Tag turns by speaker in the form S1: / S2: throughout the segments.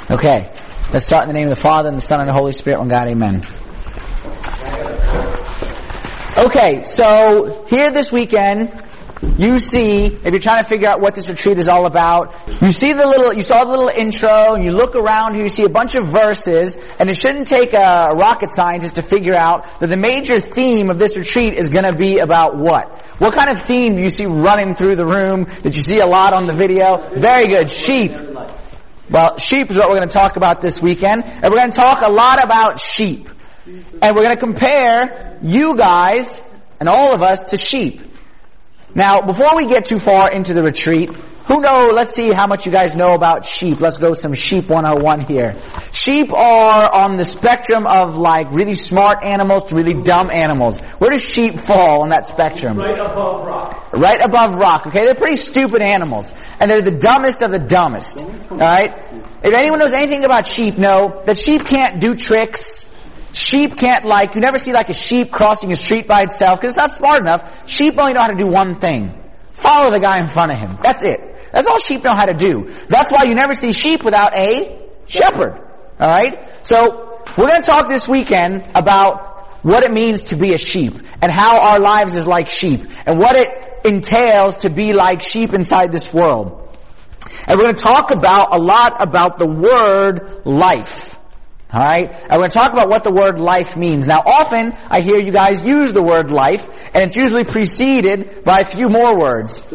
S1: Okay, let's start in the name of the Father, and the Son, and the Holy Spirit, one God, amen. Okay, so here this weekend, you see, if you're trying to figure out what this retreat is all about, you saw the little intro, and you look around here, you see a bunch of verses, and it shouldn't take a rocket scientist to figure out that the major theme of this retreat is going to be about what? What kind of theme do you see running through the room? Did you see a lot on the video? Very good. Sheep. Well, sheep is what we're going to talk about this weekend, and we're going to talk a lot about sheep. And we're going to compare you guys and all of us to sheep. Now, before we get too far into the retreat, let's see how much you guys know about sheep. Let's go some sheep 101 here. Sheep are on the spectrum of like really smart animals to really dumb animals. Where does sheep fall on that spectrum?
S2: Right above rock.
S1: Right above rock, okay? They're pretty stupid animals. And they're the dumbest of the dumbest. Alright? If anyone knows anything about sheep, know that sheep can't do tricks. Sheep can't you never see like a sheep crossing a street by itself because it's not smart enough. Sheep only know how to do one thing. Follow the guy in front of him. That's it. That's all sheep know how to do. That's why you never see sheep without a shepherd. Alright? So, we're going to talk this weekend about what it means to be a sheep and how our lives is like sheep and what it entails to be like sheep inside this world. And we're going to talk a lot about the word life. Alright? And we're going to talk about what the word life means. Now often, I hear you guys use the word life, and it's usually preceded by a few more words.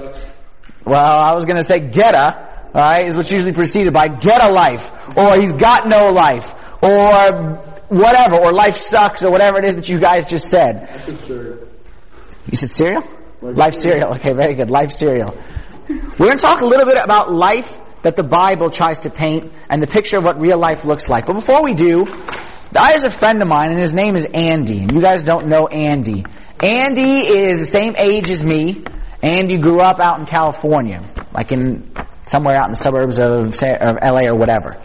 S1: Well, I was going to say getta, alright, is what's usually preceded by get a life, or he's got no life, or whatever, or life sucks, or whatever it is that you guys just said.
S2: I said cereal.
S1: You said cereal? Life cereal. Okay, very good. Life cereal. We're going to talk a little bit about life that the Bible tries to paint and the picture of what real life looks like. But before we do, there's a friend of mine and his name is Andy. And you guys don't know Andy. Andy is the same age as me. Andy grew up out in California, like somewhere out in the suburbs of LA or whatever.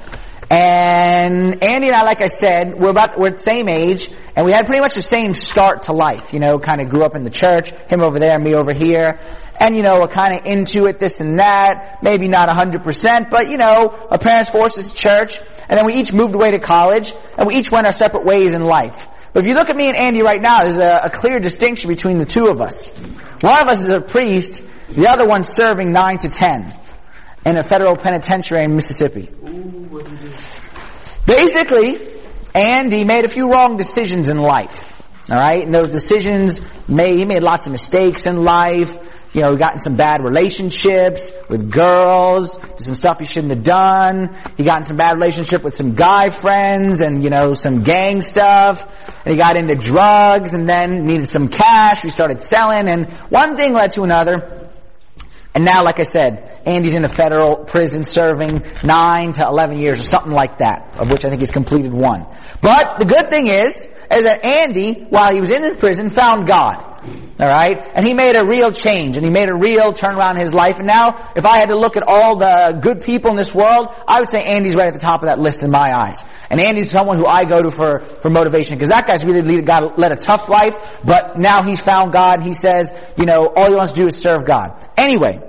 S1: And Andy and I, like I said, we're the same age, and we had pretty much the same start to life. Kind of grew up in the church, him over there, me over here. And, we're kind of into it, this and that. Maybe not 100%, but, our parents forced us to church. And then we each moved away to college, and we each went our separate ways in life. But if you look at me and Andy right now, there's a clear distinction between the two of us. One of us is a priest, the other one's serving 9 to 10 in a federal penitentiary in Mississippi. Basically, Andy made a few wrong decisions in life. Alright? And those decisions he made lots of mistakes in life. He got in some bad relationships with girls, did some stuff he shouldn't have done. He got in some bad relationship with some guy friends and, some gang stuff. And he got into drugs and then needed some cash. We started selling and one thing led to another. And now, like I said, Andy's in a federal prison serving 9 to 11 years or something like that, of which I think he's completed 1. But the good thing is that Andy, while he was in prison, found God. Alright? And he made a real change, and he made a real turnaround in his life. And now, if I had to look at all the good people in this world, I would say Andy's right at the top of that list in my eyes. And Andy's someone who I go to for motivation, because that guy's really led a tough life, but now he's found God, and he says, all he wants to do is serve God. Anyway,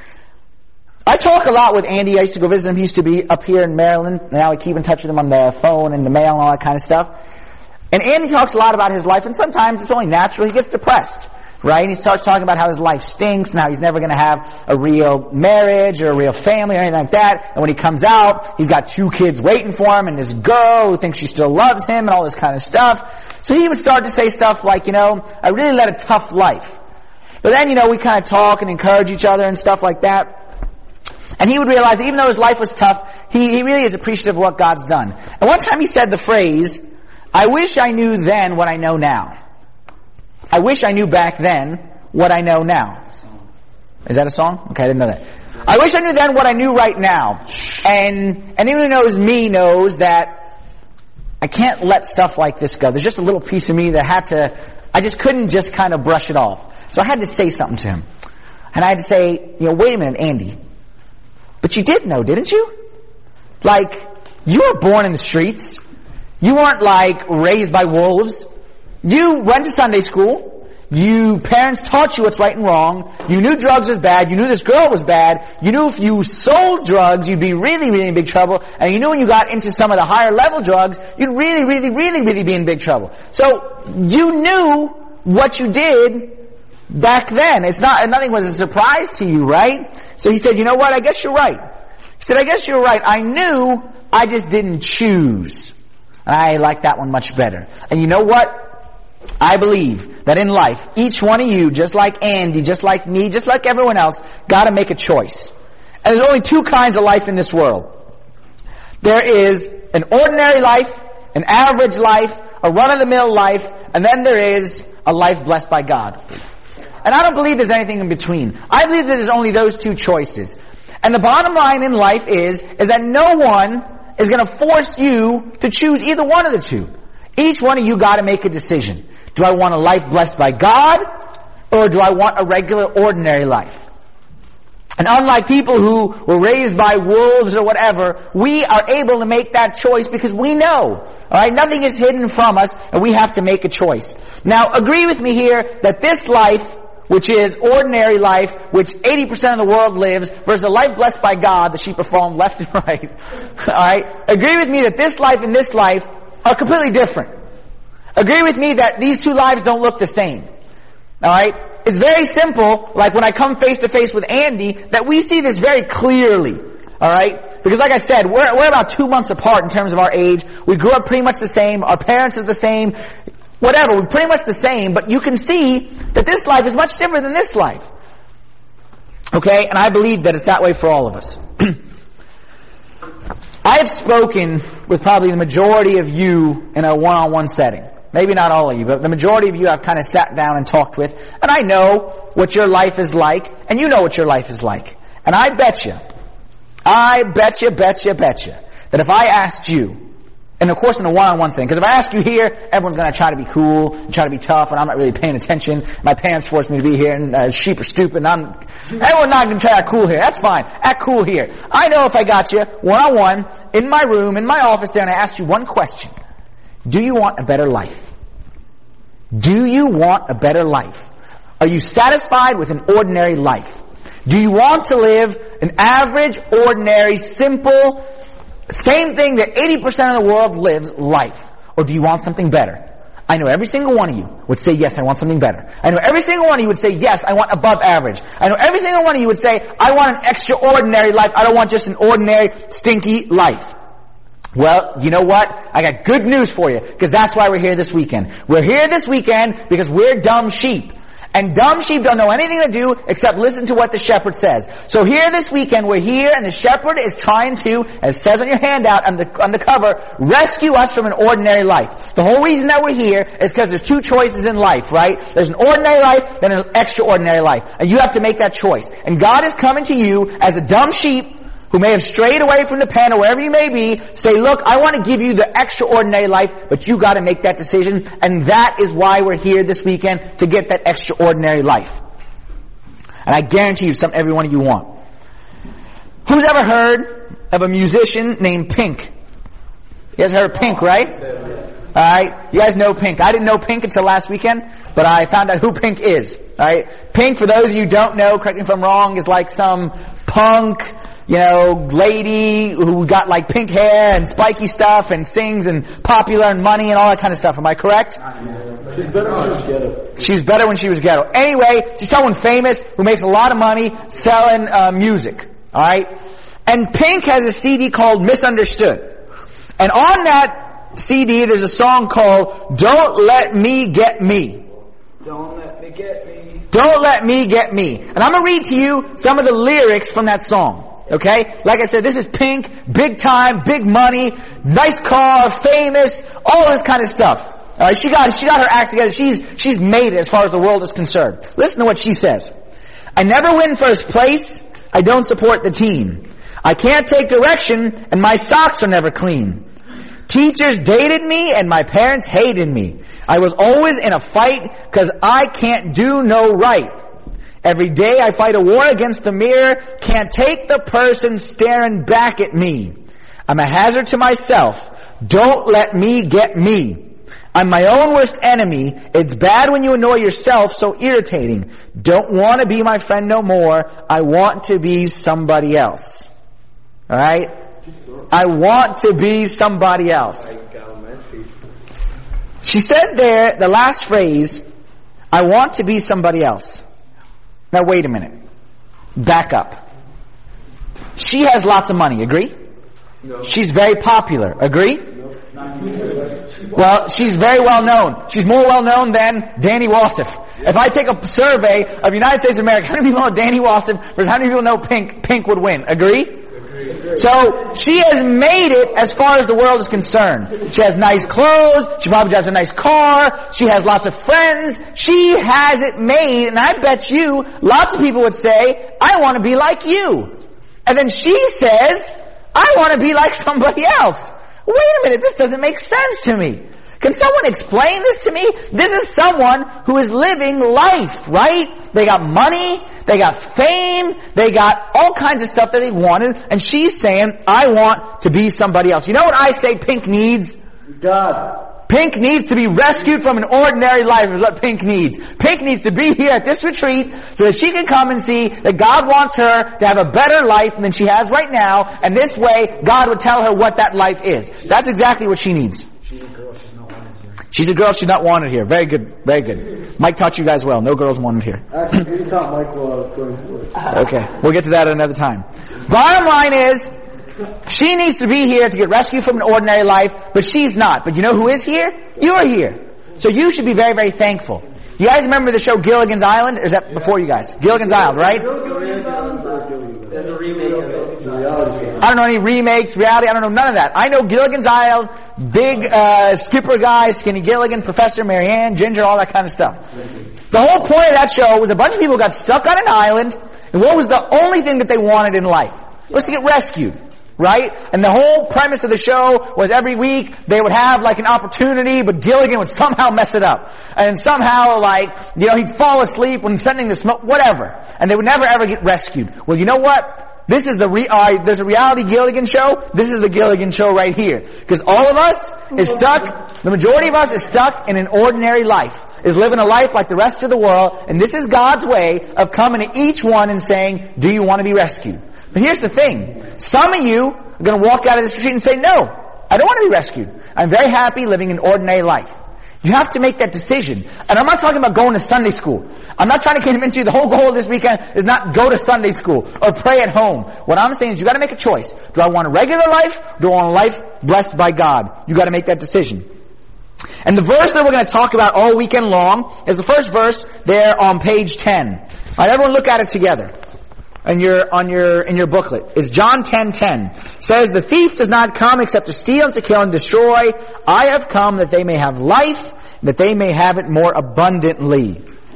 S1: I talk a lot with Andy. I used to go visit him. He used to be up here in Maryland. And now I keep in touch with him on the phone and the mail and all that kind of stuff. And Andy talks a lot about his life, and sometimes it's only natural. He gets depressed, right? And he starts talking about how his life stinks and how he's never going to have a real marriage or a real family or anything like that. And when he comes out, he's got 2 kids waiting for him and this girl who thinks she still loves him and all this kind of stuff. So he would start to say stuff like, I really led a tough life. But then, we kind of talk and encourage each other and stuff like that. And he would realize that even though his life was tough, he really is appreciative of what God's done. And one time he said the phrase, I wish I knew then what I know now. I wish I knew back then what I know now. Is that a song? Okay, I didn't know that. I wish I knew then what I knew right now. And anyone who knows me knows that I can't let stuff like this go. There's just a little piece of me that I just couldn't just kind of brush it off. So I had to say something to him. And I had to say, wait a minute, Andy. But you did know, didn't you? You were born in the streets. You weren't raised by wolves. You went to Sunday school. Parents taught you what's right and wrong. You knew drugs was bad. You knew this girl was bad. You knew if you sold drugs, you'd be really, really in big trouble. And you knew when you got into some of the higher level drugs, you'd really, really, really, really be in big trouble. So, you knew what you did back then. Nothing was a surprise to you, right? So he said, you know what? I guess you're right. He said, I guess you're right. I knew, I just didn't choose. And I like that one much better. And you know what? I believe that in life, each one of you, just like Andy, just like me, just like everyone else, gotta make a choice. And there's only two kinds of life in this world. There is an ordinary life, an average life, a run-of-the-mill life, and then there is a life blessed by God. And I don't believe there's anything in between. I believe that there's only those two choices. And the bottom line in life is that no one is going to force you to choose either one of the two. Each one of you got to make a decision. Do I want a life blessed by God, or do I want a regular, ordinary life? And unlike people who were raised by wolves or whatever, we are able to make that choice because we know. Alright, nothing is hidden from us, and we have to make a choice. Now, agree with me here that this life, which is ordinary life, which 80% of the world lives, versus a life blessed by God, the sheep are falling left and right. Alright? Agree with me that this life and this life are completely different. Agree with me that these two lives don't look the same. Alright? It's very simple, like when I come face to face with Andy, that we see this very clearly. Alright? Because like I said, we're about 2 months apart in terms of our age. We grew up pretty much the same. Our parents are the same. Whatever, we're pretty much the same, but you can see that this life is much different than this life. Okay? And I believe that it's that way for all of us. I have spoken with probably the majority of you in a one-on-one setting. Maybe not all of you, but the majority of you I've kind of sat down and talked with, and I know what your life is like, and you know what your life is like. And I bet you, that if I asked you, and of course in a one-on-one thing, because if I ask you here, everyone's going to try to be cool, and try to be tough, and I'm not really paying attention. My parents forced me to be here, and sheep are stupid, and everyone's not going to try to act cool here. That's fine. Act cool here. I know if I got you one-on-one, in my room, in my office there, and I asked you one question. Do you want a better life? Do you want a better life? Are you satisfied with an ordinary life? Do you want to live an average, ordinary, simple, same thing that 80% of the world lives life? Or do you want something better? I know every single one of you would say, yes, I want something better. I know every single one of you would say, yes, I want above average. I know every single one of you would say, I want an extraordinary life. I don't want just an ordinary, stinky life. Well, you know what? I got good news for you, because that's why we're here this weekend. We're here this weekend because we're dumb sheep. And dumb sheep don't know anything to do except listen to what the shepherd says. So here this weekend, we're here, and the shepherd is trying to, as it says on your handout on the cover, rescue us from an ordinary life. The whole reason that we're here is because there's two choices in life, right? There's an ordinary life, then an extraordinary life. And you have to make that choice. And God is coming to you as a dumb sheep who may have strayed away from the pen or wherever you may be, say, look, I want to give you the extraordinary life, but you got to make that decision, and that is why we're here this weekend, to get that extraordinary life. And I guarantee you something every one of you want. Who's ever heard of a musician named Pink? You guys heard of Pink, right? Alright, you guys know Pink. I didn't know Pink until last weekend, but I found out who Pink is. Alright, Pink, for those of you who don't know, correct me if I'm wrong, is like some punk, lady who got like pink hair and spiky stuff and sings and popular and money and all that kind of stuff. Am I correct?
S2: She's better when she was ghetto.
S1: She's better when she was ghetto. Anyway, she's someone famous who makes a lot of money selling music. Alright? And Pink has a CD called Misunderstood. And on that CD there's a song called Don't Let Me Get Me.
S2: Don't let me get me.
S1: Don't let me get me. And I'm going to read to you some of the lyrics from that song. Okay? Like I said, this is Pink, big time, big money, nice car, famous, all this kind of stuff. Alright, she got her act together. She's made it as far as the world is concerned. Listen to what she says. I never win first place. I don't support the team. I can't take direction, and my socks are never clean. Teachers dated me, and my parents hated me. I was always in a fight, 'cause I can't do no right. Every day I fight a war against the mirror, can't take the person staring back at me. I'm a hazard to myself. Don't let me get me. I'm my own worst enemy. It's bad when you annoy yourself, so irritating. Don't want to be my friend no more. I want to be somebody else. Alright? I want to be somebody else. She said there, the last phrase, I want to be somebody else. Now wait a minute. Back up. She has lots of money, agree? No. She's very popular, agree? Well, she's very well known. She's more well known than Danny Wasif. If I take a survey of United States of America, how many people know Danny Wasif versus how many people know Pink would win? Agree? So, she has made it as far as the world is concerned. She has nice clothes, she probably drives a nice car, she has lots of friends, she has it made, and I bet you, lots of people would say, I want to be like you. And then she says, I want to be like somebody else. Wait a minute, this doesn't make sense to me. Can someone explain this to me? This is someone who is living life, right? They got money, they got fame, they got all kinds of stuff that they wanted, and she's saying, I want to be somebody else. You know what I say Pink needs?
S2: God.
S1: Pink needs to be rescued from an ordinary life is what Pink needs. Pink needs to be here at this retreat so that she can come and see that God wants her to have a better life than she has right now, and this way God would tell her what that life is. That's exactly what she needs. She's a girl, she's not wanted here. Very good, very good. Mike taught you guys well. No girls wanted here.
S2: Actually, he taught Mike well going forward.
S1: Okay, we'll get to that at another time. Bottom line is, she needs to be here to get rescued from an ordinary life, but she's not. But you know who is here? You're here. So you should be very, very thankful. You guys remember the show Gilligan's Island? Or is that before you guys? Gilligan's Island, right?
S2: There's a remake of it.
S1: I don't know any remakes, reality, I don't know none of that. I know Gilligan's Island, big skipper guy, Skinny Gilligan, Professor Marianne, Ginger, all that kind of stuff. The whole point of that show was a bunch of people got stuck on an island, and what was the only thing that they wanted in life? Was to get rescued. Right? And the whole premise of the show was every week they would have like an opportunity, but Gilligan would somehow mess it up. And somehow he'd fall asleep when sending the smoke, whatever. And they would never ever get rescued. Well, you know what? This is there's a reality Gilligan show. This is the Gilligan show right here. Because all of us is stuck, the majority of us is stuck in an ordinary life. Is living a life like the rest of the world. And this is God's way of coming to each one and saying, do you want to be rescued? But here's the thing. Some of you are going to walk out of this retreat and say, no, I don't want to be rescued. I'm very happy living an ordinary life. You have to make that decision. And I'm not talking about going to Sunday school. I'm not trying to convince you the whole goal of this weekend is not go to Sunday school or pray at home. What I'm saying is you got to make a choice. Do I want a regular life? Or do I want a life blessed by God? You got to make that decision. And the verse that we're going to talk about all weekend long is the first verse there on page 10. All right, everyone look at it together. In your booklet. It's John 10:10. Says, the thief does not come except to steal and to kill and destroy. I have come that they may have life, that they may have it more abundantly.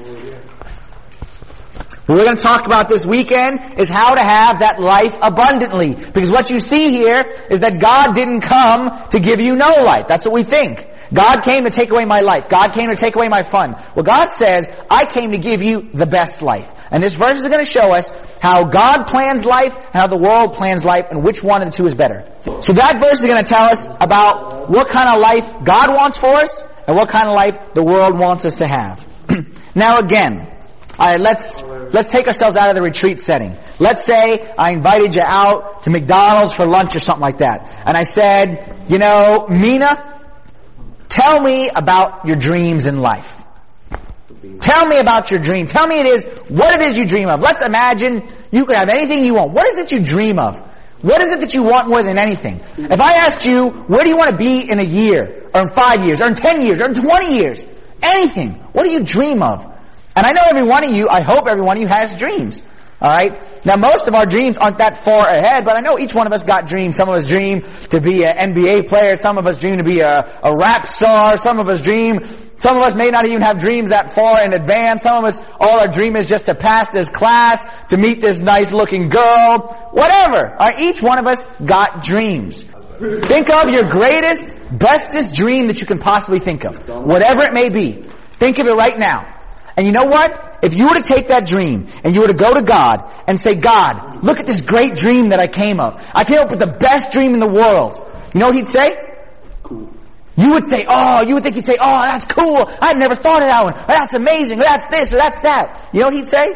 S1: What we're going to talk about this weekend is how to have that life abundantly. Because what you see here is that God didn't come to give you no life. That's what we think. God came to take away my life. God came to take away my fun. Well, God says, I came to give you the best life. And this verse is going to show us how God plans life, and how the world plans life, and which one of the two is better. So that verse is going to tell us about what kind of life God wants for us, and what kind of life the world wants us to have. Now again, let's take ourselves out of the retreat setting. Let's say I invited you out to McDonald's for lunch or something like that. And I said, Mina, tell me about your dreams in life. Tell me about your dream. Tell me what it is you dream of. Let's imagine you could have anything you want. What is it you dream of? What is it that you want more than anything? If I asked you, where do you want to be in a year, or in 5 years, or in 10 years, or in 20 years? Anything. What do you dream of? And I know every one of you, I hope every one of you has dreams. Alright? Now most of our dreams aren't that far ahead, but I know each one of us got dreams. Some of us dream to be an NBA player, some of us dream to be a rap star, some of us may not even have dreams that far in advance, some of us, all our dream is just to pass this class, to meet this nice looking girl, whatever. Alright? Each one of us got dreams. Think of your greatest, bestest dream that you can possibly think of. Whatever it may be. Think of it right now. And you know what? If you were to take that dream and you were to go to God and say, God, look at this great dream that I came up. I came up with the best dream in the world. You know what he'd say? Cool. you would think he'd say, oh, that's cool. I've never thought of that one. Or that's amazing. Or that's this. Or that's that. You know what he'd say?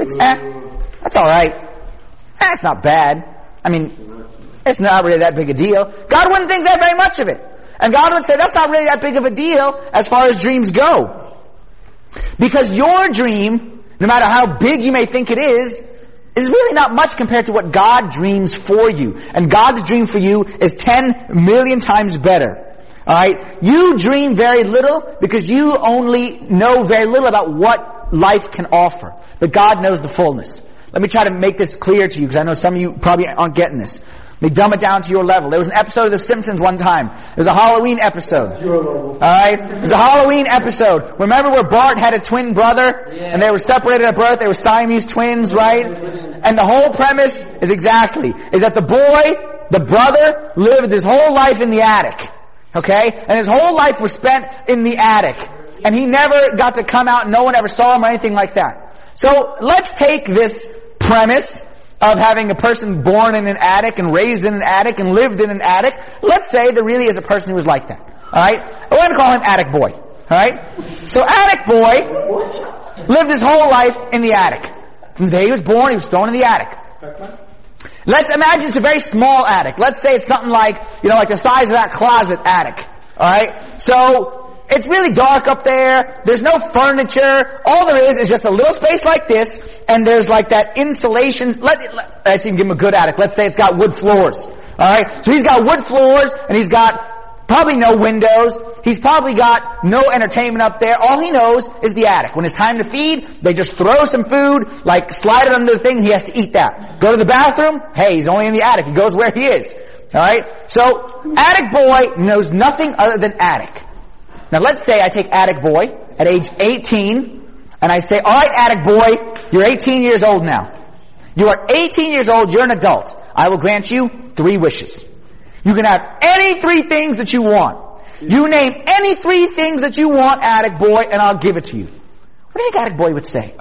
S1: That's alright. That's not bad. I mean, it's not really that big a deal. God wouldn't think that very much of it. And God would say, that's not really that big of a deal as far as dreams go. Because your dream, no matter how big you may think it is really not much compared to what God dreams for you. And God's dream for you is 10 million times better. Alright? You dream very little because you only know very little about what life can offer. But God knows the fullness. Let me try to make this clear to you because I know some of you probably aren't getting this. Let me dumb it down to your level. There was an episode of The Simpsons one time. It was a Halloween episode. Alright? It was a Halloween episode. Remember where Bart had a twin brother? And they were separated at birth. They were Siamese twins, right? And the whole premise is that the brother, lived his whole life in the attic. Okay? And his whole life was spent in the attic. And he never got to come out and no one ever saw him or anything like that. So let's take this premise of having a person born in an attic and raised in an attic and lived in an attic. Let's say there really is a person who was like that. Alright? We're going to call him Attic Boy. Alright? So Attic Boy lived his whole life in the attic. From the day he was born, he was thrown in the attic. Let's imagine it's a very small attic. Let's say it's something like the size of that closet attic. Alright? So, it's really dark up there. There's no furniture. All there is just a little space like this, and there's like that insulation. Let's even give him a good attic. Let's say it's got wood floors. Alright? So he's got wood floors, and he's got probably no windows. He's probably got no entertainment up there. All he knows is the attic. When it's time to feed, they just throw some food, slide it under the thing, and he has to eat that. Go to the bathroom? Hey, he's only in the attic. He goes where he is. Alright? So, Attic Boy knows nothing other than attic. Now let's say I take Attic Boy at age 18 and I say, alright Attic Boy, you're 18 years old now. You are 18 years old, you're an adult. I will grant you 3 wishes. You can have any 3 things that you want. You name any 3 things that you want, Attic Boy, and I'll give it to you. What do you think Attic Boy would say?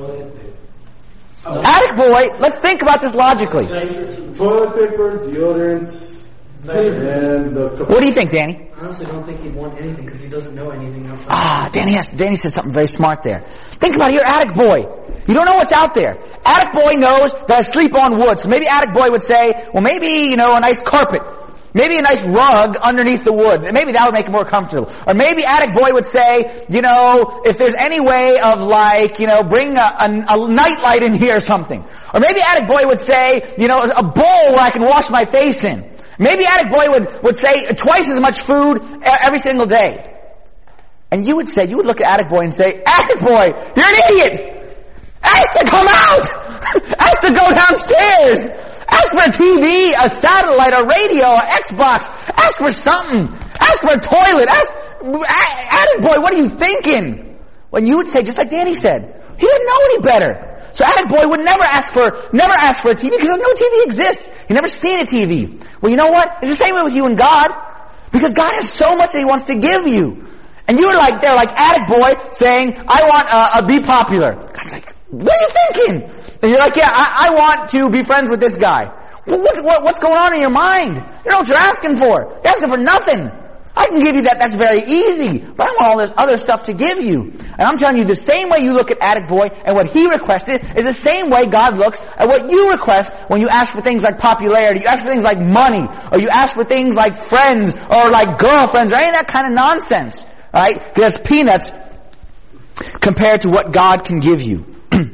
S1: Attic Boy, let's think about this logically.
S2: Toilet paper, deodorant, and
S1: what do you think, Danny?
S3: I honestly don't think he'd want anything because he doesn't know anything outside.
S1: Danny said something very smart there. Think about it, you're Attic Boy. You don't know what's out there. Attic Boy knows that I sleep on wood. So maybe Attic Boy would say, well maybe, a nice carpet. Maybe a nice rug underneath the wood. Maybe that would make it more comfortable. Or maybe Attic Boy would say, if there's any way of bring a nightlight in here or something. Or maybe Attic Boy would say, a bowl where I can wash my face in. Maybe Attic Boy would say twice as much food every single day. And you would look at Attic Boy and say, Attic Boy, you're an idiot! Ask to come out! Ask to go downstairs! Ask for a TV, a satellite, a radio, an Xbox. Ask for something. Ask for a toilet. Attic Boy, what are you thinking? When you would say, just like Danny said, he didn't know any better. So Attic Boy would never ask for a TV because no TV exists. He never seen a TV. Well, you know what? It's the same way with you and God. Because God has so much that He wants to give you. And you're like Attic Boy saying, I want to be popular. God's like, what are you thinking? And you're like, yeah, I want to be friends with this guy. Well, what's going on in your mind? You know what you're asking for. You're asking for nothing. I can give you that. That's very easy. But I want all this other stuff to give you. And I'm telling you, the same way you look at Attic Boy and what he requested is the same way God looks at what you request when you ask for things like popularity, you ask for things like money, or you ask for things like friends, or like girlfriends, or any of that kind of nonsense. Alright? Because that's peanuts compared to what God can give you.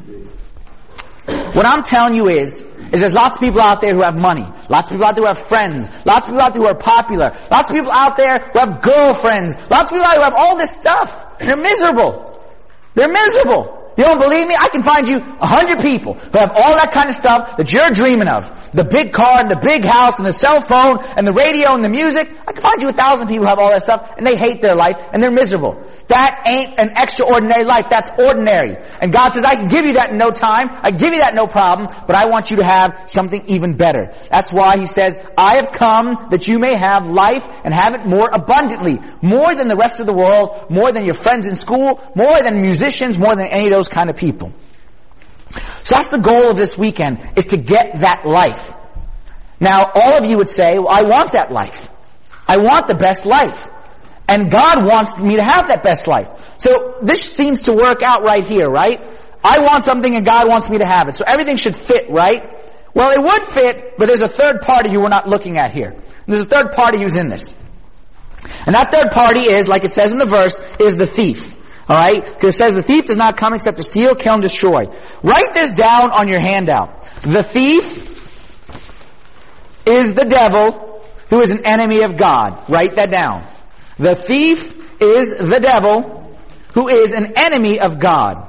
S1: What I'm telling you is there's lots of people out there who have money. Lots of people out there who have friends. Lots of people out there who are popular. Lots of people out there who have girlfriends. Lots of people out there who have all this stuff. And they're miserable. They're miserable. You don't believe me? I can find you 100 people who have all that kind of stuff that you're dreaming of. The big car and the big house and the cell phone and the radio and the music. I can find you 1,000 people who have all that stuff and they hate their life and they're miserable. That ain't an extraordinary life. That's ordinary. And God says, I can give you that in no time. I can give you that no problem, but I want you to have something even better. That's why He says, I have come that you may have life and have it more abundantly. More than the rest of the world, more than your friends in school, more than musicians, more than any of those kind of people. So that's the goal of this weekend, is to get that life. Now, all of you would say, well, I want that life. I want the best life. And God wants me to have that best life. So this seems to work out right here, right? I want something and God wants me to have it. So everything should fit, right? Well, it would fit, but there's a third party who we're not looking at here. There's a third party who's in this. And that third party is, like it says in the verse, is the thief. Alright? Because it says the thief does not come except to steal, kill, and destroy. Write this down on your handout. The thief is the devil who is an enemy of God. Write that down. The thief is the devil who is an enemy of God.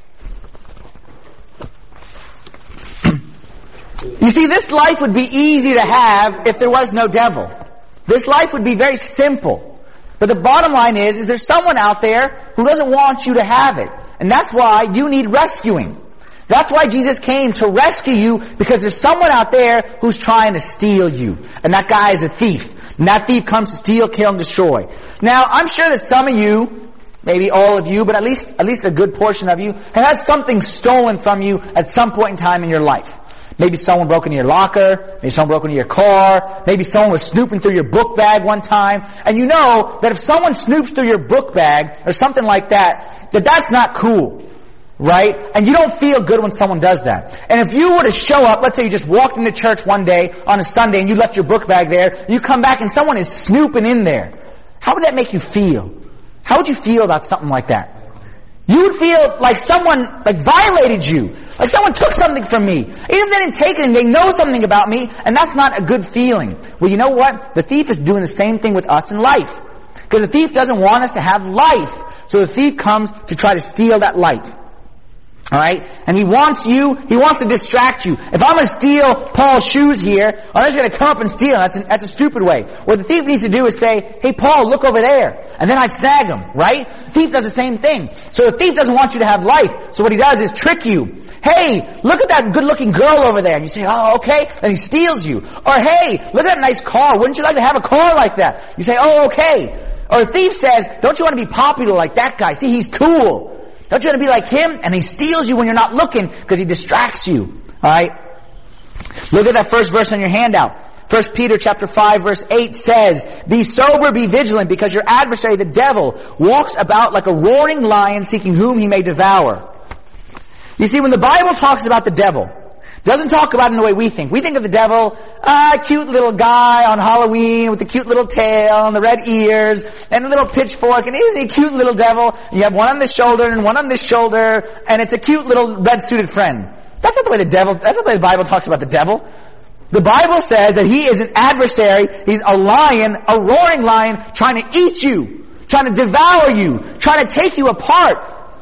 S1: You see, this life would be easy to have if there was no devil. This life would be very simple. But the bottom line is there's someone out there who doesn't want you to have it. And that's why you need rescuing. That's why Jesus came, to rescue you, because there's someone out there who's trying to steal you. And that guy is a thief. And that thief comes to steal, kill, and destroy. Now, I'm sure that some of you, maybe all of you, but at least a good portion of you, have had something stolen from you at some point in time in your life. Maybe someone broke into your locker, maybe someone broke into your car, maybe someone was snooping through your book bag one time, and you know that if someone snoops through your book bag or something like that, that's not cool. Right? And you don't feel good when someone does that. And if you were to show up, let's say you just walked into church one day on a Sunday and you left your book bag there, you come back and someone is snooping in there. How would that make you feel? How would you feel about something like that? You would feel like someone violated you. Like someone took something from me. Even if they didn't take it and they know something about me, and that's not a good feeling. Well, you know what? The thief is doing the same thing with us in life. Because the thief doesn't want us to have life. So the thief comes to try to steal that life. Alright? And he wants to distract you. If I'm going to steal Paul's shoes here, I'm just going to come up and steal them. That's a stupid way. What the thief needs to do is say, hey Paul, look over there. And then I'd snag him, right? The thief does the same thing. So the thief doesn't want you to have life. So what he does is trick you. Hey, look at that good looking girl over there. And you say, oh, okay. Then he steals you. Or hey, look at that nice car. Wouldn't you like to have a car like that? You say, oh, okay. Or the thief says, don't you want to be popular like that guy? See, he's cool. Don't you want to be like him? And he steals you when you're not looking because he distracts you. Alright? Look at that first verse on your handout. 1 Peter chapter 5 verse 8 says, be sober, be vigilant, because your adversary, the devil, walks about like a roaring lion seeking whom he may devour. You see, when the Bible talks about the devil, it doesn't talk about it in the way we think. We think of the devil, cute little guy on Halloween with the cute little tail and the red ears and a little pitchfork, and isn't he a cute little devil? You have one on this shoulder and one on this shoulder, and it's a cute little red suited friend. That's not the way the Bible talks about the devil. The Bible says that he is an adversary, he's a lion, a roaring lion, trying to eat you, trying to devour you, trying to take you apart.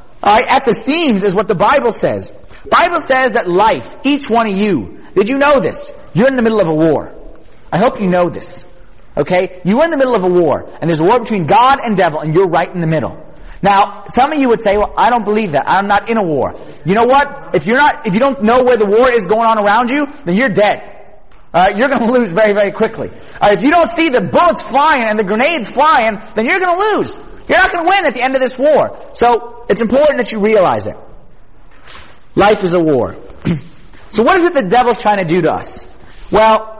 S1: At the seams is what the Bible says. Bible says that life, each one of you, did you know this? You're in the middle of a war. I hope you know this. Okay? You're in the middle of a war, and there's a war between God and devil, and you're right in the middle. Now, some of you would say, well, I don't believe that. I'm not in a war. You know what? If you don't know where the war is going on around you, then you're dead. You're going to lose very, very quickly. If you don't see the bullets flying and the grenades flying, then you're going to lose. You're not going to win at the end of this war. So, it's important that you realize it. Life is a war. So what is it the devil's trying to do to us? Well,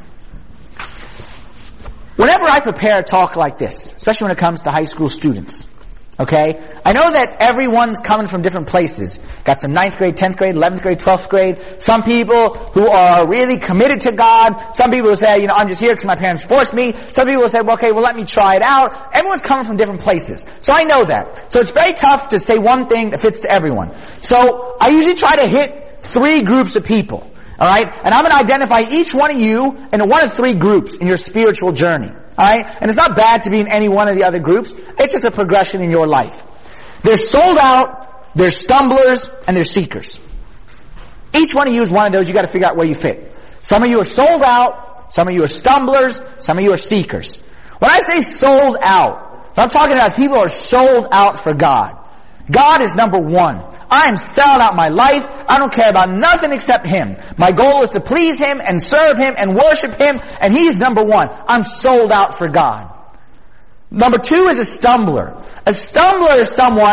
S1: whenever I prepare a talk like this, especially when it comes to high school students, okay, I know that everyone's coming from different places. Got some 9th grade, 10th grade, 11th grade, 12th grade. Some people who are really committed to God. Some people will say, I'm just here because my parents forced me. Some people will say, well, okay, well, let me try it out. Everyone's coming from different places. So I know that. So it's very tough to say one thing that fits to everyone. So I usually try to hit 3 groups of people. Alright? And I'm going to identify each one of you into one of 3 groups in your spiritual journey. Alright? And it's not bad to be in any one of the other groups. It's just a progression in your life. There's sold out, there's stumblers, and there's seekers. Each one of you is one of those. You got to figure out where you fit. Some of you are sold out, some of you are stumblers, some of you are seekers. When I say sold out, what I'm talking about people who are sold out for God. God is number one. I am selling out my life. I don't care about nothing except Him. My goal is to please Him and serve Him and worship Him, and He's number one. I'm sold out for God. Number 2 is a stumbler. A stumbler is someone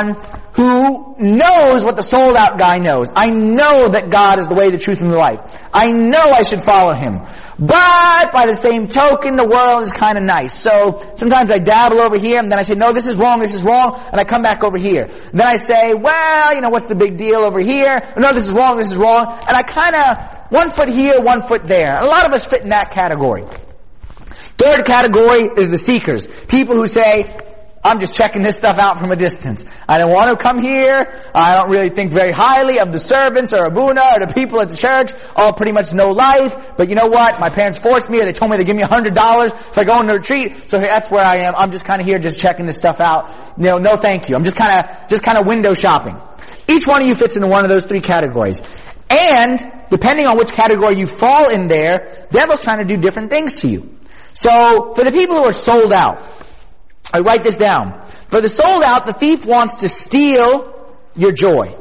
S1: who knows what the sold out guy knows. I know that God is the way, the truth, and the life. I know I should follow Him. But by the same token, the world is kind of nice. So sometimes I dabble over here, and then I say, no, this is wrong, and I come back over here. And then I say, well, what's the big deal over here? No, this is wrong, and I kind of, 1 foot here, 1 foot there. A lot of us fit in that category. Third category is the seekers. People who say, I'm just checking this stuff out from a distance. I don't want to come here. I don't really think very highly of the servants or Abuna or the people at the church. All pretty much no life. But you know what? My parents forced me, or they told me they give me $100 if I go on a retreat. So that's where I am. I'm just kind of here just checking this stuff out. No thank you. I'm just kind of window shopping. Each one of you fits into one of those 3 categories. And depending on which category you fall in there, the devil's trying to do different things to you. So for the people who are sold out, I write this down. For the sold out, the thief wants to steal your joy.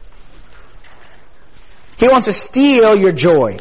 S1: He wants to steal your joy.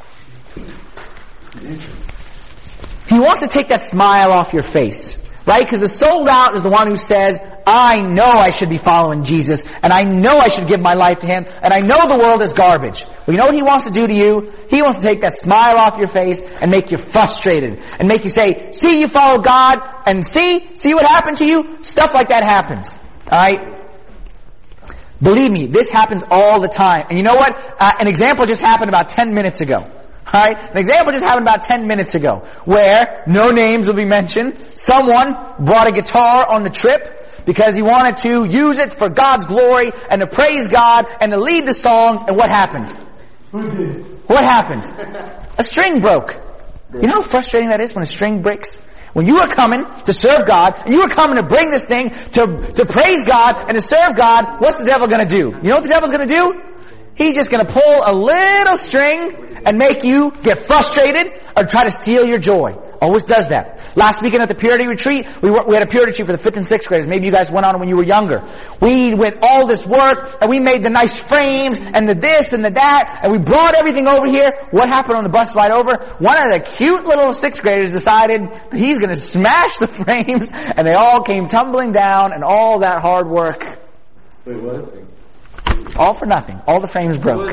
S1: He wants to take that smile off your face. Right? Because the sold out is the one who says, I know I should be following Jesus, and I know I should give my life to Him, and I know the world is garbage. Well, you know what He wants to do to you? He wants to take that smile off your face and make you frustrated, and make you say, see, you follow God, and see what happened to you? Stuff like that happens. Alright? Believe me, this happens all the time. And you know what? An example just happened about 10 minutes ago. Alright? An example just happened about 10 minutes ago, where no names will be mentioned. Someone brought a guitar on the trip because he wanted to use it for God's glory and to praise God and to lead the songs, and what happened?
S2: Who did?
S1: What happened? A string broke. You know how frustrating that is when a string breaks? When you are coming to serve God, and you are coming to bring this thing to praise God and to serve God, what's the devil going to do? You know what the devil's going to do? He's just going to pull a little string and make you get frustrated or try to steal your joy. Always does that. Last weekend at the Purity Retreat, we had a Purity Retreat for the 5th and 6th graders. Maybe you guys went on it when you were younger. We went all this work, and we made the nice frames, and the this and the that, and we brought everything over here. What happened on the bus ride over? One of the cute little 6th graders decided he's going to smash the frames, and they all came tumbling down, and all that hard work.
S2: Wait, what?
S1: All for nothing. All the frames broke.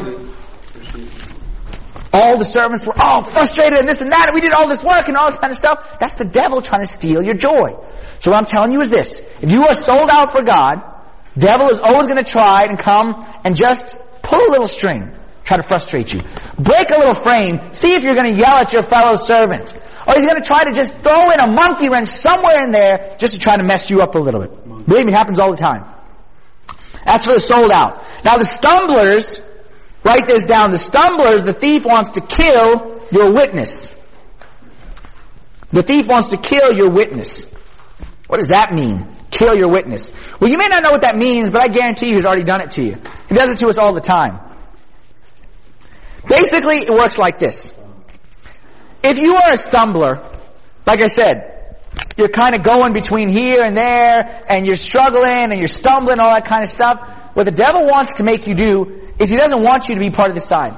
S1: All the servants were frustrated and this and that, and we did all this work and all this kind of stuff. That's the devil trying to steal your joy. So what I'm telling you is this. If you are sold out for God, devil is always going to try and come and just pull a little string, try to frustrate you. Break a little frame, see if you're going to yell at your fellow servant. Or he's going to try to just throw in a monkey wrench somewhere in there just to try to mess you up a little bit. Believe me, it happens all the time. That's for the sold out. Now the stumblers, write this down. The stumblers, the thief wants to kill your witness. The thief wants to kill your witness. What does that mean? Kill your witness. Well, you may not know what that means, but I guarantee you He's already done it to you. He does it to us all the time. Basically, it works like this. If you are a stumbler, like I said, you're kind of going between here and there, and you're struggling, and you're stumbling, all that kind of stuff. What the devil wants to make you do is he doesn't want you to be part of the side.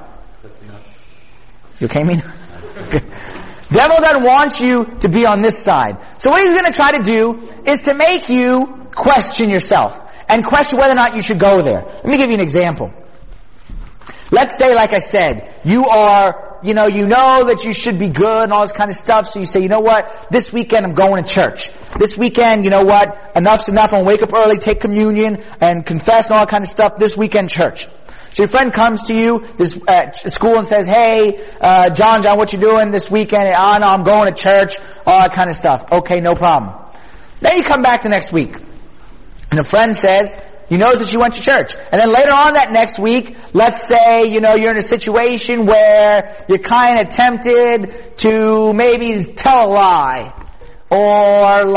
S1: You okay, Mina? Okay. Devil doesn't want you to be on this side. So what he's going to try to do is to make you question yourself and question whether or not you should go there. Let me give you an example. Let's say, like I said, you are, you know that you should be good and all this kind of stuff, so you say, you know what, this weekend I'm going to church. This weekend, you know what, enough's enough, I'm going to wake up early, take communion, and confess and all that kind of stuff, this weekend church. So your friend comes to you at school and says, hey, John, what you doing this weekend? No, I'm going to church, all that kind of stuff. Okay, no problem. Then you come back the next week, and a friend says, you know that you went to church. And then later on that next week, let's say, you're in a situation where you're kind of tempted to maybe tell a lie. Or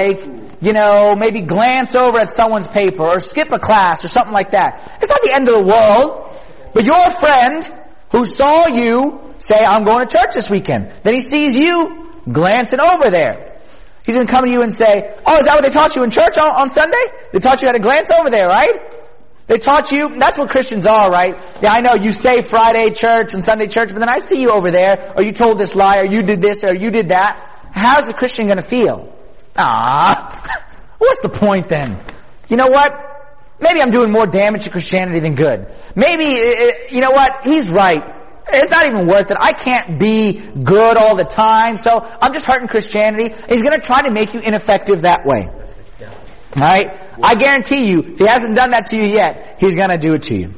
S1: maybe glance over at someone's paper or skip a class or something like that. It's not the end of the world. But your friend who saw you say, I'm going to church this weekend. Then he sees you glancing over there. He's going to come to you and say, oh, is that what they taught you in church on Sunday? They taught you how to glance over there, right? They taught you, that's what Christians are, right? Yeah, I know you say Friday church and Sunday church, but then I see you over there, or you told this lie, or you did this, or you did that. How's the Christian going to feel? What's the point then? You know what? maybe I'm doing more damage to Christianity than good. Maybe, you know what? He's right. It's not even worth it. I can't be good all the time, so I'm just hurting Christianity. He's going to try to make you ineffective that way. Alright? I guarantee you, if he hasn't done that to you yet, he's going to do it to you.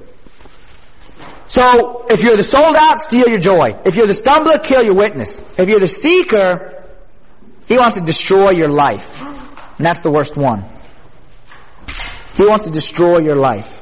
S1: So, if you're the sold out, steal your joy. If you're the stumbler, kill your witness. If you're the seeker, he wants to destroy your life. And that's the worst one. He wants to destroy your life.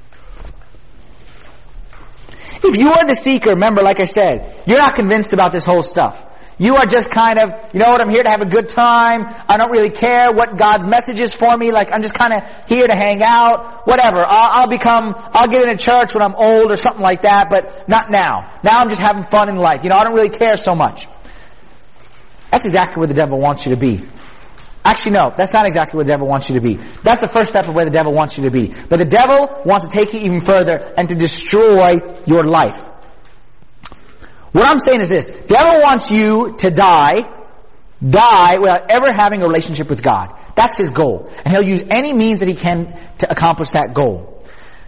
S1: If you are the seeker, remember, like I said, you're not convinced about this whole stuff. You are just kind of, you know what, I'm here to have a good time. I don't really care what God's message is for me. Like, I'm just kind of here to hang out. Whatever. I'll get in a church when I'm old or something like that, but not now. Now I'm just having fun in life. You know, I don't really care so much. That's exactly where the devil wants you to be. Actually, no, that's not exactly where the devil wants you to be. That's the first step of where the devil wants you to be. But the devil wants to take you even further and to destroy your life. What I'm saying is this. Devil wants you to die without ever having a relationship with God. That's his goal. And he'll use any means that he can to accomplish that goal.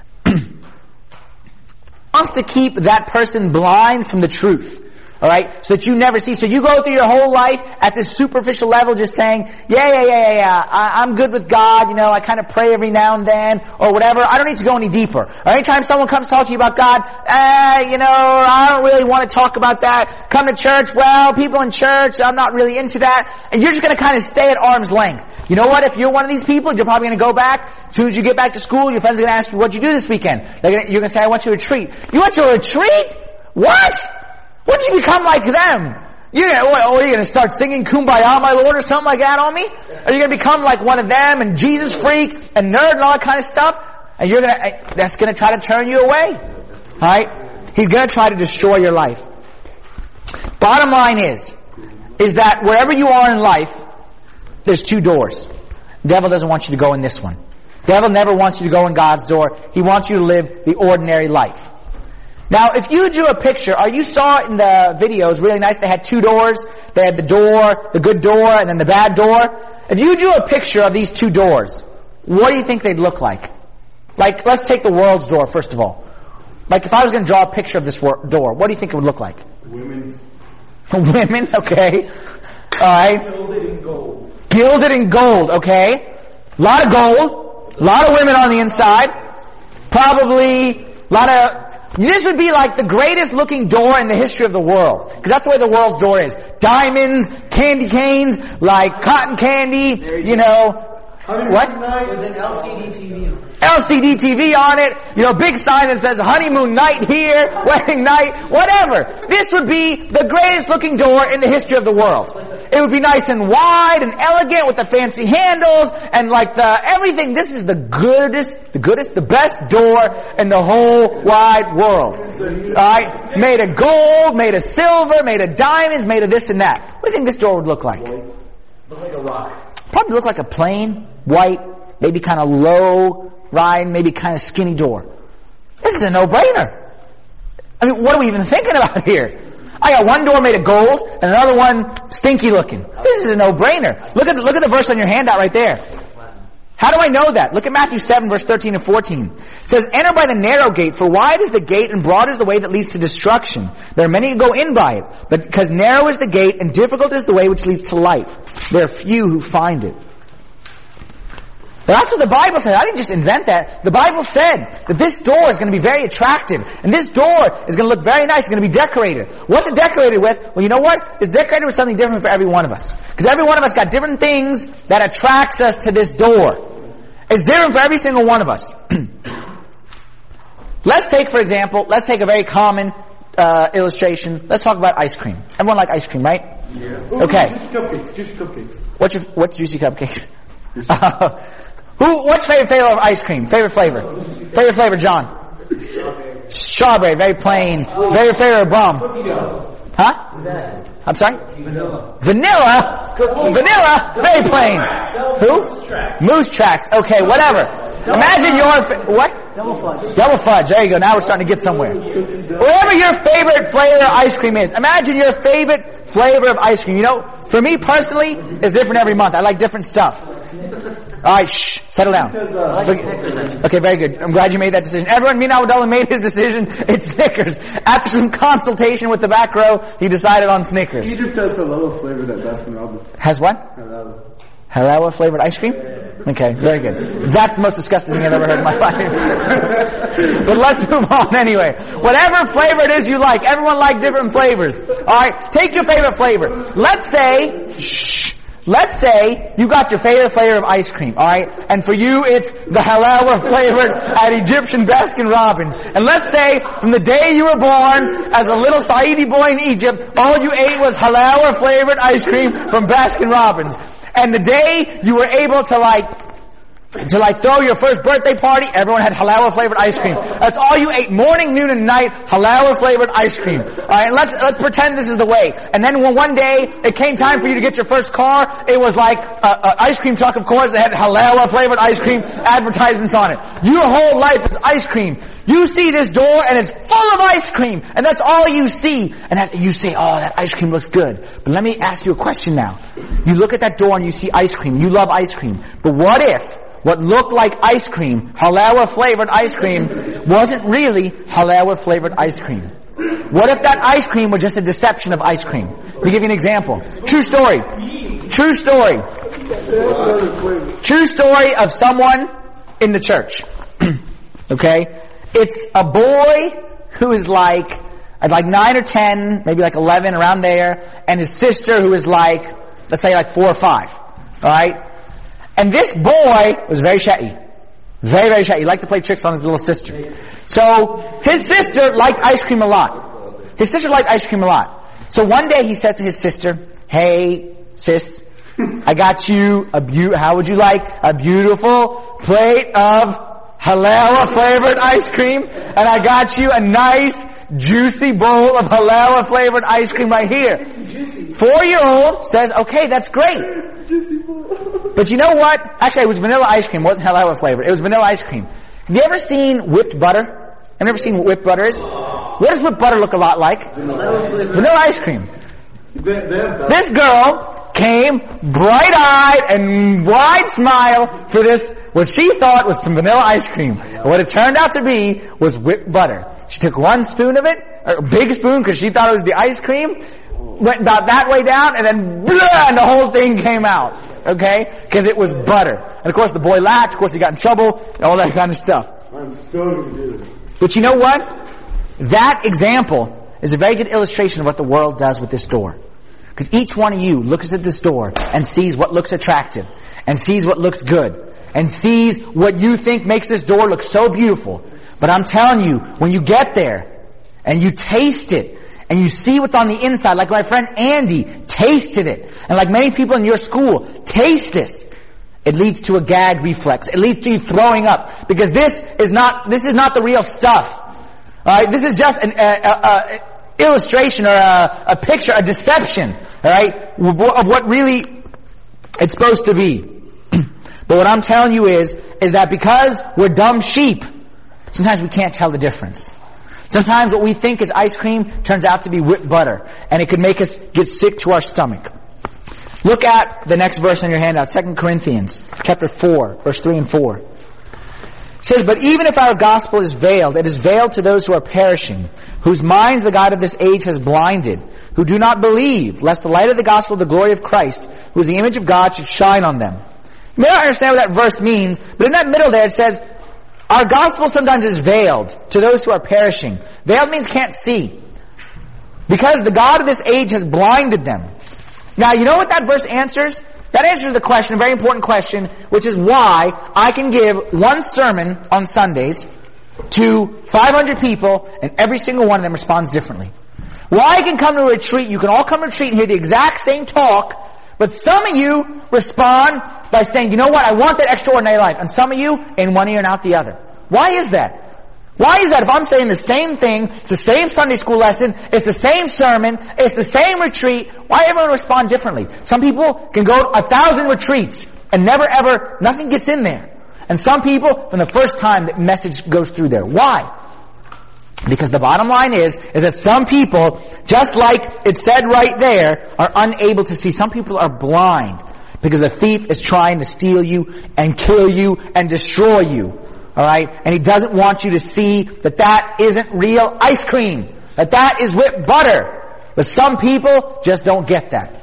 S1: Wants to keep that person blind from the truth. Alright? So that you never see. So you go through your whole life at this superficial level just saying, I'm good with God, you know, I kind of pray every now and then, or whatever. I don't need to go any deeper. Or anytime someone comes to talk to you about God, you know, I don't really want to talk about that. Come to church, well, people in church, I'm not really into that. And you're just going to kind of stay at arm's length. You know what? If you're one of these people, you're probably going to go back. As soon as you get back to school, your friends are going to ask you, what'd you do this weekend? You're going to say, I went to a retreat. You went to a retreat? What? What do you become like them? You're going to start singing Kumbaya, my Lord, or something like that on me? Are you going to become like one of them and Jesus freak and nerd and all that kind of stuff? And that's going to try to turn you away. Alright? He's going to try to destroy your life. Bottom line is that wherever you are in life, there's two doors. The devil doesn't want you to go in this one. The devil never wants you to go in God's door. He wants you to live the ordinary life. Now, if you drew a picture, or you saw it in the videos, really nice, they had two doors. They had the door, the good door, and then the bad door. If you drew a picture of these two doors, what do you think they'd look like? Like, let's take the world's door, first of all. Like, if I was going to draw a picture of this door, what do you think it would look like?
S2: Women.
S1: Women, okay. Alright.
S2: Gilded in gold.
S1: Gilded in gold, okay. A lot of gold. A lot of women on the inside. Probably a lot of... This would be like the greatest looking door in the history of the world. Because that's the way the world's door is. Diamonds, candy canes, like cotton candy, you know. What?
S3: With an LCD TV on it.
S1: LCD TV on it, you know, big sign that says honeymoon night here, wedding night, whatever. This would be the greatest looking door in the history of the world. It would be nice and wide and elegant with the fancy handles and like everything. This is the best door in the whole wide world. Alright? Made of gold, made of silver, made of diamonds, made of this and that. What do you think this door would look like?
S3: Look like a rock.
S1: Probably look like a plain, white, maybe kind of low ride, maybe kind of skinny door. This is a no-brainer. I mean, what are we even thinking about here? I got one door made of gold and another one stinky looking. This is a no-brainer. Look at the verse on your handout right there. How do I know that? Look at Matthew 7 verse 13 and 14. It says, enter by the narrow gate, for wide is the gate and broad is the way that leads to destruction. There are many who go in by it, but because narrow is the gate and difficult is the way which leads to life. There are few who find it. But that's what the Bible said. I didn't just invent that. The Bible said that this door is going to be very attractive. And this door is going to look very nice. It's going to be decorated. What's it decorated with? Well, you know what? It's decorated with something different for every one of us. Because every one of us got different things that attracts us to this door. It's different for every single one of us. Let's take, for example, a very common illustration. Let's talk about ice cream. Everyone like ice cream, right?
S2: Yeah.
S1: Okay.
S2: Juicy cupcakes.
S1: What's juicy cupcakes? What's favorite flavor of ice cream? Favorite flavor? Favorite flavor, John? Strawberry, very plain. Favorite flavor of rum? Huh? I'm sorry? Vanilla, very plain. Who? Moose Tracks. Okay, whatever. Imagine your, what? Double fudge. There you go. Now we're starting to get somewhere. Whatever your favorite flavor of ice cream is, imagine your favorite flavor of ice cream. You know, for me personally, it's different every month. I like different stuff. Alright, shh, settle down. Okay, very good. I'm glad you made that decision. Everyone, Mina Abdullah made his decision. It's Snickers. After some consultation with the back row, he decided on Snickers.
S2: Egypt has halawa flavored at Baskin Robbins.
S1: Has what?
S2: Halawa.
S1: Halawa flavored ice cream? Okay, very good. That's the most disgusting thing I've ever heard in my life. But let's move on anyway. Whatever flavor it is you like, everyone likes different flavors. Alright, take your favorite flavor. Let's say you got your favorite flavor of ice cream, alright? And for you it's the halawa flavored at Egyptian Baskin Robbins. And let's say from the day you were born as a little Saidi boy in Egypt, all you ate was halawa flavored ice cream from Baskin Robbins. And the day you were able to throw your first birthday party, everyone had halawa flavored ice cream. That's all you ate, morning, noon, and night, halawa flavored ice cream. Alright, and let's pretend this is the way. And then when one day it came time for you to get your first car, it was like a ice cream truck, of course, that had halawa flavored ice cream advertisements on it. Your whole life is ice cream. You see this door and it's full of ice cream, and that's all you see. And you say, oh, that ice cream looks good. But let me ask you a question now. You look at that door and you see ice cream. You love ice cream. But what if what looked like ice cream, halawa flavored ice cream, wasn't really halawa flavored ice cream? What if that ice cream were just a deception of ice cream? Let me give you an example. True story. True story. True story of someone in the church. Okay? It's a boy who is like 9 or 10, maybe like 11, around there, and his sister who is like, let's say like 4 or 5. Alright? And this boy was very shy. Very, very shy. He liked to play tricks on his little sister. So, his sister liked ice cream a lot. His sister liked ice cream a lot. So one day he said to his sister, hey, sis, I got you how would you like a beautiful plate of halawa flavored ice cream? And I got you a nice, juicy bowl of halawa flavored ice cream right here. 4-year-old says, okay, that's great. But you know what? Actually, it was vanilla ice cream. It wasn't halawa flavored. It was vanilla ice cream. Have you ever seen whipped butter? Have you ever seen what whipped butter is? What does whipped butter look a lot like? Vanilla ice cream. This girl came bright-eyed and wide smile for this, what she thought was some vanilla ice cream. And what it turned out to be was whipped butter. She took 1 spoon of it, a big spoon because she thought it was the ice cream, went about that way down, and then blah, and the whole thing came out. Okay? Because it was butter. And of course the boy laughed, of course he got in trouble, and all that kind of stuff.
S2: I'm so confused.
S1: But you know what? That example is a very good illustration of what the world does with this door. Because each one of you looks at this door and sees what looks attractive, and sees what looks good, and sees what you think makes this door look so beautiful. But I'm telling you, when you get there, and you taste it, and you see what's on the inside, like my friend Andy tasted it, and like many people in your school, taste this. It leads to a gag reflex. It leads to you throwing up. Because this is not the real stuff. Alright? This is just an illustration or a picture, a deception, alright, of what really it's supposed to be. But what I'm telling you is that because we're dumb sheep, sometimes we can't tell the difference. Sometimes what we think is ice cream turns out to be whipped butter, and it could make us get sick to our stomach. Look at the next verse on your handout, 2 Corinthians chapter 4, verse 3 and 4. It says, but even if our gospel is veiled, it is veiled to those who are perishing, whose minds the God of this age has blinded, who do not believe, lest the light of the gospel of the glory of Christ, who is the image of God, should shine on them. You may not understand what that verse means, but in that middle there it says, our gospel sometimes is veiled to those who are perishing. Veiled means can't see. Because the God of this age has blinded them. Now, you know what that verse answers? That answers the question, a very important question, which is why I can give one sermon on Sundays to 500 people and every single one of them responds differently. Why I can come to a retreat, you can all come to a retreat and hear the exact same talk, but some of you respond by saying, you know what, I want that extraordinary life. And some of you, in one ear and out the other. Why is that? Why is that if I'm saying the same thing, it's the same Sunday school lesson, it's the same sermon, it's the same retreat, why everyone respond differently? Some people can go 1,000 retreats and never ever, nothing gets in there. And some people, from the first time, the message goes through there. Why? Because the bottom line is that some people, just like it said right there, are unable to see. Some people are blind. Because the thief is trying to steal you and kill you and destroy you. Alright? And he doesn't want you to see that that isn't real ice cream. That is whipped butter. But some people just don't get that.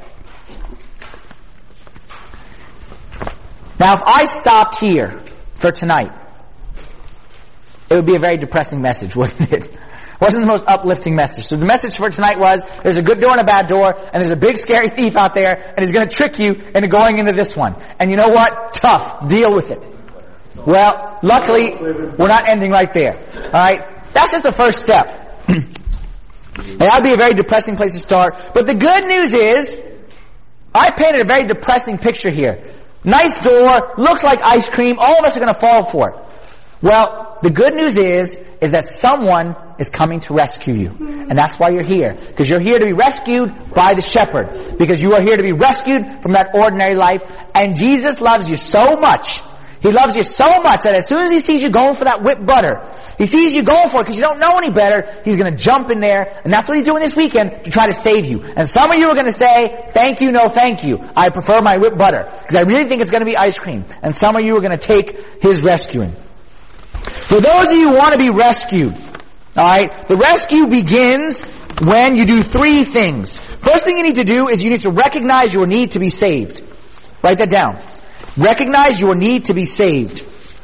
S1: Now, if I stopped here for tonight, it would be a very depressing message, wouldn't it? It wasn't the most uplifting message. So the message for tonight was, there's a good door and a bad door, and there's a big scary thief out there, and he's going to trick you into going into this one. And you know what? Tough. Deal with it. Well, luckily, we're not ending right there. Alright? That's just the first step. And that would be a very depressing place to start. But the good news is, I painted a very depressing picture here. Nice door, looks like ice cream, all of us are going to fall for it. Well, the good news is that someone is coming to rescue you. And that's why you're here. Because you're here to be rescued by the shepherd. Because you are here to be rescued from that ordinary life. And Jesus loves you so much. He loves you so much that as soon as he sees you going for that whipped butter, he sees you going for it because you don't know any better, he's going to jump in there. And that's what he's doing this weekend to try to save you. And some of you are going to say, thank you, no thank you. I prefer my whipped butter because I really think it's going to be ice cream. And some of you are going to take his rescuing. For those of you who want to be rescued, alright, the rescue begins when you do three things. First thing you need to do is you need to recognize your need to be saved. Write that down. Recognize your need to be saved.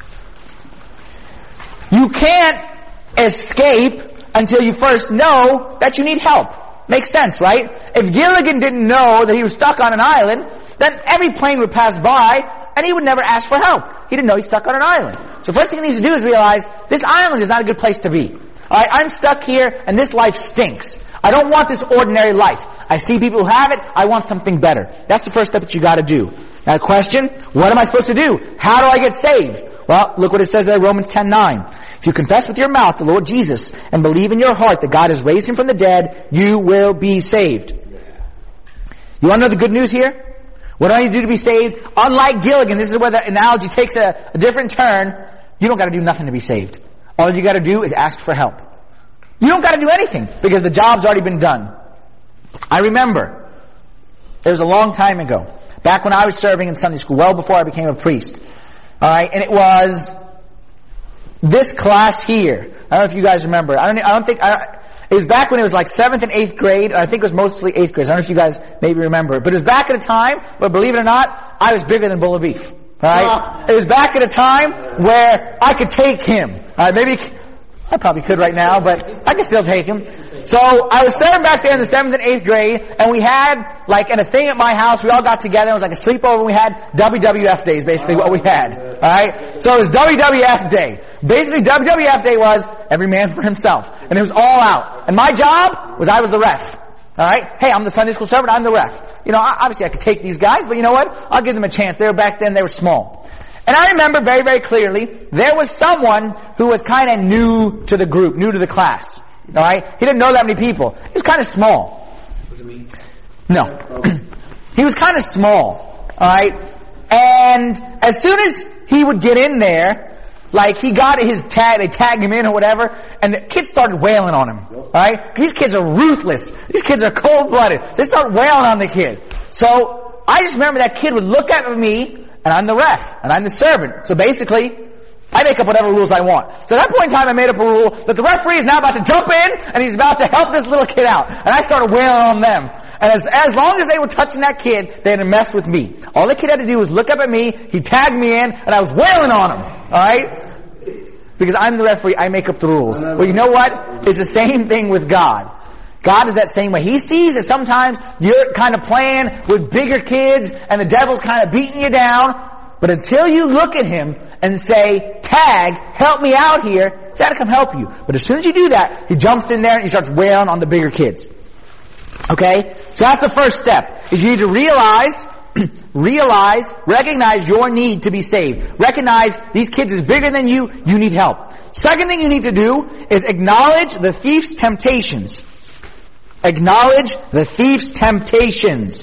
S1: You can't escape until you first know that you need help. Makes sense, right? If Gilligan didn't know that he was stuck on an island, then every plane would pass by and he would never ask for help. He didn't know he's stuck on an island. So first thing he needs to do is realize this island is not a good place to be. Alright, I'm stuck here and this life stinks. I don't want this ordinary life. I see people who have it, I want something better. That's the first step that you gotta do. Now the question, what am I supposed to do? How do I get saved? Well, look what it says there in Romans 10:9. If you confess with your mouth the Lord Jesus and believe in your heart that God has raised him from the dead, you will be saved. You want to know the good news here? What do I need to do to be saved? Unlike Gilligan, this is where the analogy takes a different turn. You don't got to do nothing to be saved. All you got to do is ask for help. You don't got to do anything because the job's already been done. I remember, it was a long time ago, back when I was serving in Sunday school, well before I became a priest. Alright, and it was this class here. I don't know if you guys remember. It was back when it was like 7th and 8th grade, and I think it was mostly 8th grade. I don't know if you guys maybe remember. But it was back at a time, but believe it or not, I was bigger than Bull of Beef. Alright? It was back at a time where I could take him. Alright, maybe I probably could right now, but I could still take him. So I was serving back there in the 7th and 8th grade, and we had like a thing at my house. We all got together. It was like a sleepover. And we had WWF days, basically what we had. All right. So it was WWF day. Basically, WWF day was every man for himself, and it was all out. And my job was I was the ref. All right. Hey, I'm the Sunday school servant. I'm the ref. You know, obviously I could take these guys, but you know what? I'll give them a chance. They were back then. They were small. And I remember very, very clearly, there was someone who was kind of new to the group, new to the class. Alright? He didn't know that many people. He was kind of small.
S3: Was it me?
S1: No. He was kind of small. Alright? And as soon as he would get in there, like he got his tag, they tagged him in or whatever, and the kids started wailing on him. Alright? These kids are ruthless. These kids are cold-blooded. They start wailing on the kid. So, I just remember that kid would look at me, and I'm the ref, and I'm the servant. So basically, I make up whatever rules I want. So at that point in time, I made up a rule that the referee is now about to jump in, and he's about to help this little kid out. And I started wailing on them. And as long as they were touching that kid, they had to mess with me. All the kid had to do was look up at me, he tagged me in, and I was wailing on him. Alright? Because I'm the referee, I make up the rules. Well, you know what? It's the same thing with God. God is that same way. He sees that sometimes you're kind of playing with bigger kids and the devil's kind of beating you down. But until you look at him and say, tag, help me out here, he's got to come help you. But as soon as you do that, he jumps in there and he starts wailing on the bigger kids. Okay? So that's the first step, is you need to recognize your need to be saved. Recognize these kids is bigger than you need help. Second thing you need to do is acknowledge the thief's temptations. Acknowledge the thief's temptations.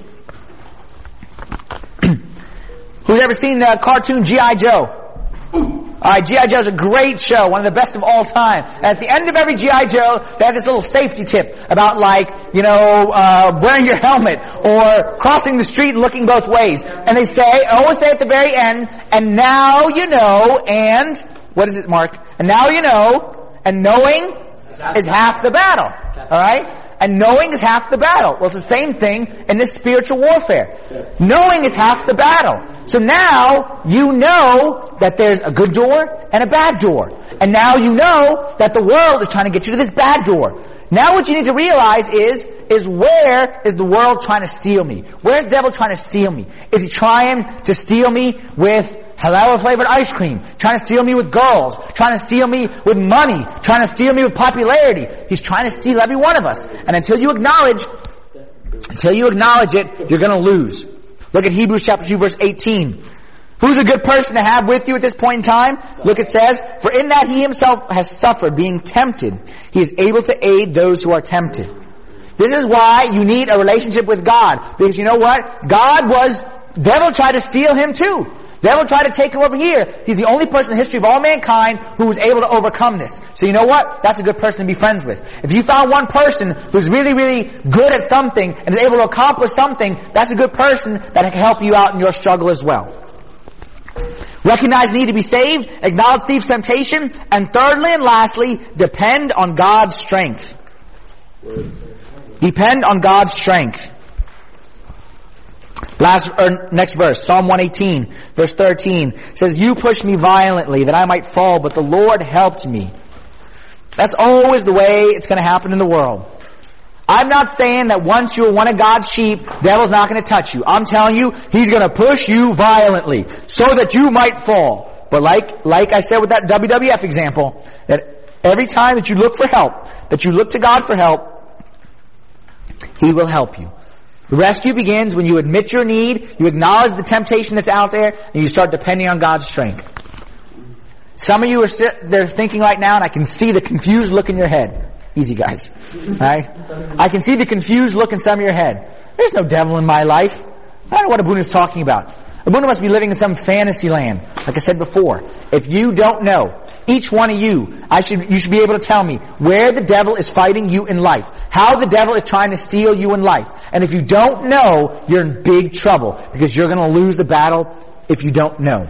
S1: Who's ever seen the cartoon G.I. Joe? Alright, G.I. Joe's a great show, one of the best of all time. And at the end of every G.I. Joe, they have this little safety tip about wearing your helmet, or crossing the street and looking both ways. And they always say at the very end, and now you know, and, what is it, Mark? And now you know, and knowing is half the battle. Alright? And knowing is half the battle. Well, it's the same thing in this spiritual warfare. Knowing is half the battle. So now, you know that there's a good door and a bad door. And now you know that the world is trying to get you to this bad door. Now what you need to realize is where is the world trying to steal me? Where's the devil trying to steal me? Is he trying to steal me with halal flavored ice cream? Trying to steal me with girls? Trying to steal me with money? Trying to steal me with popularity? He's trying to steal every one of us. And until you acknowledge it, you're gonna lose. Look at Hebrews chapter 2 verse 18. Who's a good person to have with you at this point in time? Look, it says, for in that he himself has suffered being tempted, he is able to aid those who are tempted. This is why you need a relationship with God. Because you know what? Devil tried to steal him too. Devil tried to take him over here. He's the only person in the history of all mankind who was able to overcome this. So you know what? That's a good person to be friends with. If you found one person who's really, really good at something and is able to accomplish something, that's a good person that can help you out in your struggle as well. Recognize the need to be saved, acknowledge thief's temptation, and thirdly and lastly, depend on God's strength. Depend on God's strength. Next verse, Psalm 118, verse 13, says, you pushed me violently that I might fall, but the Lord helped me. That's always the way it's going to happen in the world. I'm not saying that once you're one of God's sheep, devil's not going to touch you. I'm telling you, he's going to push you violently so that you might fall. But like I said with that WWF example, that every time that you look for help, that you look to God for help, he will help you. The rescue begins when you admit your need, you acknowledge the temptation that's out there, and you start depending on God's strength. Some of you are they're thinking right now, and I can see the confused look in your head. Easy, guys. Alright? I can see the confused look in some of your head. There's no devil in my life. I don't know what Abuna's talking about. Abuna must be living in some fantasy land. Like I said before, if you don't know, each one of you, you should be able to tell me where the devil is fighting you in life. How the devil is trying to steal you in life. And if you don't know, you're in big trouble. Because you're going to lose the battle if you don't know.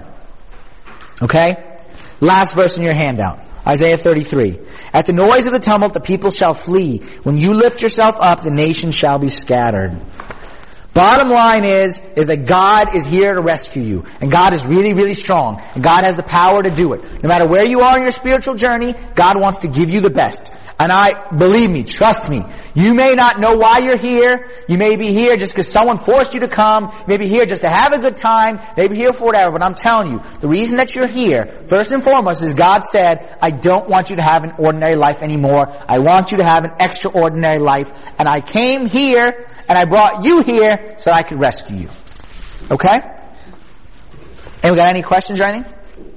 S1: Okay? Last verse in your handout. Isaiah 33. At the noise of the tumult, the people shall flee. When you lift yourself up, the nation shall be scattered. Bottom line is that God is here to rescue you. And God is really, really strong. And God has the power to do it. No matter where you are in your spiritual journey, God wants to give you the best. And believe me, trust me, you may not know why you're here. You may be here just because someone forced you to come. You may be here just to have a good time. Maybe here for whatever. But I'm telling you, the reason that you're here, first and foremost, is God said, I don't want you to have an ordinary life anymore. I want you to have an extraordinary life. And I came here, and I brought you here so I could rescue you. Okay? And we got any questions or anything?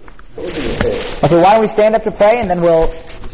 S1: Okay, why don't we stand up to pray, and then we'll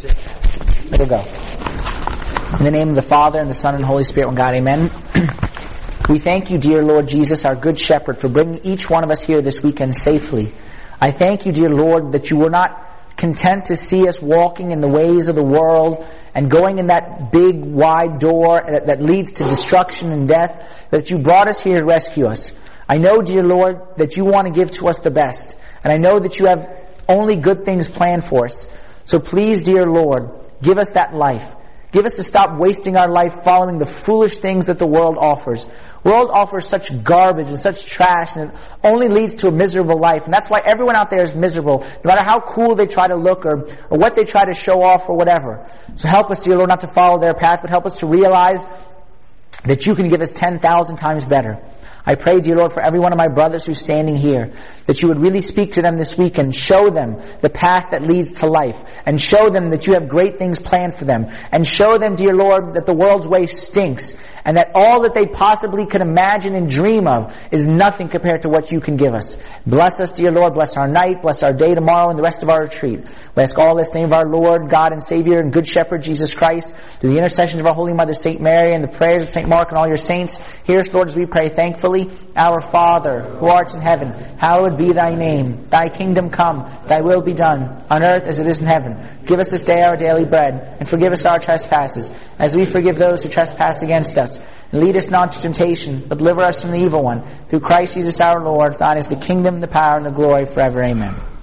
S1: go. In the name of the Father, and the Son, and the Holy Spirit, one God, amen. We thank you, dear Lord Jesus, our good shepherd, for bringing each one of us here this weekend safely. I thank you, dear Lord, that you were not content to see us walking in the ways of the world and going in that big, wide door that leads to destruction and death, that you brought us here to rescue us. I know, dear Lord, that you want to give to us the best. And I know that you have only good things planned for us. So please, dear Lord, give us that life. Give us to stop wasting our life following the foolish things that the world offers. The world offers such garbage and such trash, and it only leads to a miserable life. And that's why everyone out there is miserable, no matter how cool they try to look or what they try to show off or whatever. So help us, dear Lord, not to follow their path, but help us to realize that you can give us 10,000 times better. I pray, dear Lord, for every one of my brothers who's standing here, that you would really speak to them this week and show them the path that leads to life, and show them that you have great things planned for them, and show them, dear Lord, that the world's way stinks, and that all that they possibly could imagine and dream of is nothing compared to what you can give us. Bless us, dear Lord. Bless our night, bless our day tomorrow, and the rest of our retreat. We ask all this in the name of our Lord, God and Savior, and Good Shepherd, Jesus Christ, through the intercession of our Holy Mother, St. Mary, and the prayers of St. Mark and all your saints. Hear us, Lord, as we pray thankfully. humbly. Our Father, who art in heaven, hallowed be thy name. Thy kingdom come, thy will be done, on earth as it is in heaven. Give us this day our daily bread, and forgive us our trespasses, as we forgive those who trespass against us. And lead us not to temptation, but deliver us from the evil one. Through Christ Jesus our Lord, thine is the kingdom, the power, and the glory forever. Amen.